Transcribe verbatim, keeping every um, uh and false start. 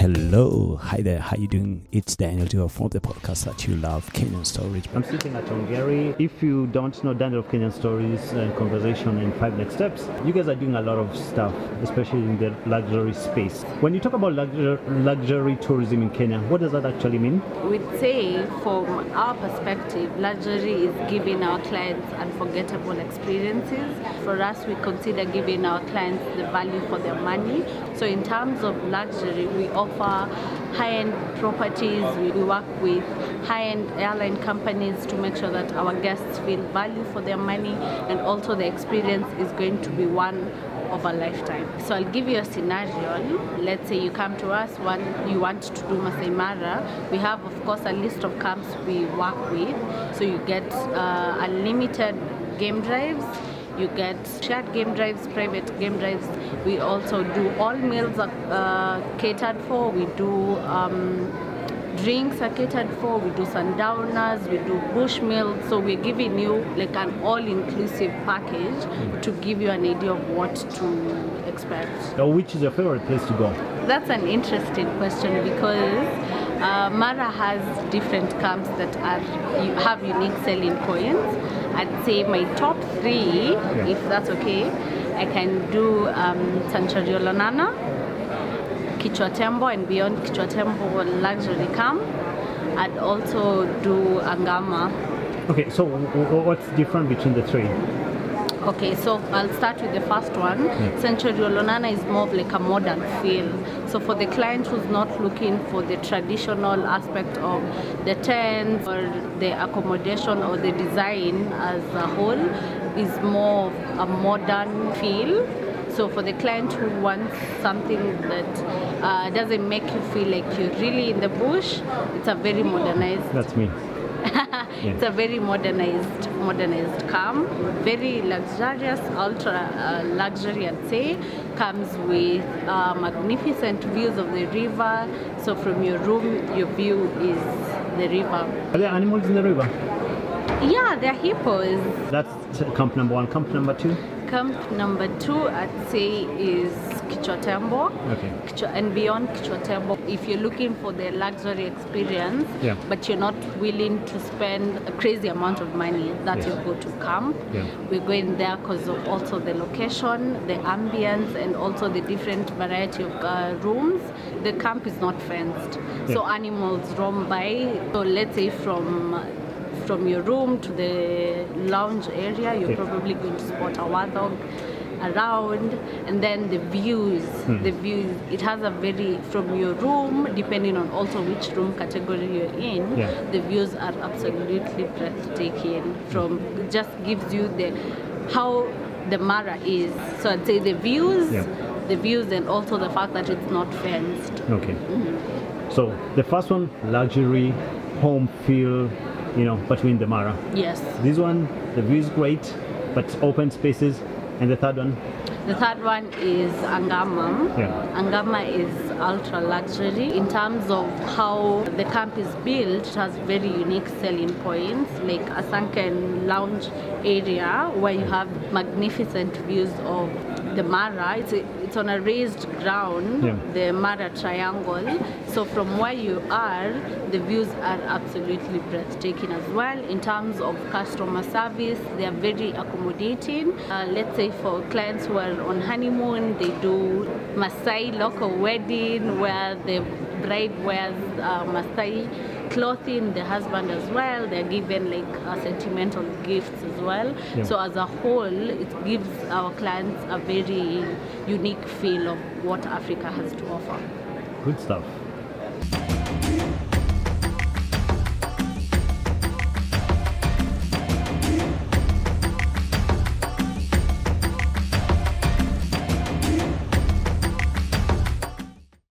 Hello, hi there, how you doing? It's Daniel Dua from the podcast that you love, Kenyan Stories. I'm sitting at Ongeri. If you don't know Daniel of Kenyan Stories and Conversation and Five Next Steps, you guys are doing a lot of stuff, especially in the luxury space. When you talk about luxury, luxury tourism in Kenya, what does that actually mean? We'd say from our perspective, luxury is giving our clients unforgettable experiences. For us, we consider giving our clients the value for their money. So in terms of luxury, we offer high-end properties. We work with high-end airline companies to make sure that our guests feel value for their money, and also the experience is going to be one of a lifetime. So I'll give you a scenario. Let's say you come to us, one you want to do Masai Mara. We have, of course, a list of camps we work with. So you get uh, unlimited game drives. You get shared game drives, private game drives. We also do all meals are uh, catered for. We do um, drinks are catered for. We do sundowners. We do bush meals. So we're giving you like an all-inclusive package to give you an idea of what to expect. So which is your favorite place to go? That's an interesting question because uh, Mara has different camps that are you have unique selling points. I'd say my top three, yeah. if that's okay, I can do um, Sanctuary Olonana, Kichwa Tembo, and beyond Kichwa Tembo luxury camp. I'd also do Angama. Okay, so what's different between the three? Okay, so I'll start with the first one. Yeah. Sanctuary Olonana is more of like a modern feel. So for the client who's not looking for the traditional aspect of the tents or the accommodation or the design as a whole, is more of a modern feel. So for the client who wants something that uh, doesn't make you feel like you're really in the bush, it's a very modernized. That's me. Yeah. It's a very modernized, modernized camp, very luxurious, ultra uh, luxury, I'd say. Comes with uh, magnificent views of the river. So from your room, your view is the river. Are there animals in the river? Yeah, there are hippos. That's camp number one. Camp number two? Camp number two, I'd say, is Kichwa Tembo. Okay. Kichwa, and beyond Kichwa Tembo, if you're looking for the luxury experience, yeah. but you're not willing to spend a crazy amount of money, that's yes. your go-to camp. Yeah. We're going there because of also the location, the ambience, and also the different variety of uh, rooms. The camp is not fenced, yeah. so animals roam by. So let's say from From your room to the lounge area, you're yeah. probably going to spot a warthog around, and then the views, hmm. the views, it has a very, from your room, depending on also which room category you're in, yeah. the views are absolutely breathtaking. From, it just gives you the, how the Mara is. So I'd say the views, yeah. the views, and also the fact that it's not fenced. Okay. Mm-hmm. So the first one, luxury, home feel, you know, between the Mara. Yes. This one, the view is great, but open spaces. And the third one? The third one is Angama. Yeah. Angama is ultra luxury. In terms of how the camp is built, it has very unique selling points, like a sunken lounge area where you have magnificent views of the Mara. It's, a, it's on a raised ground, yeah. the Mara Triangle. So from where you are, the views are absolutely breathtaking as well. In terms of customer service, they are very accommodating. Uh, let's say for clients who are on honeymoon, they do Maasai local wedding where the bride wears uh, Maasai clothing, the husband as well. They're given like uh, sentimental gifts as well. Yeah. So as a whole, it gives our clients a very unique feel of what Africa has to offer. Good stuff.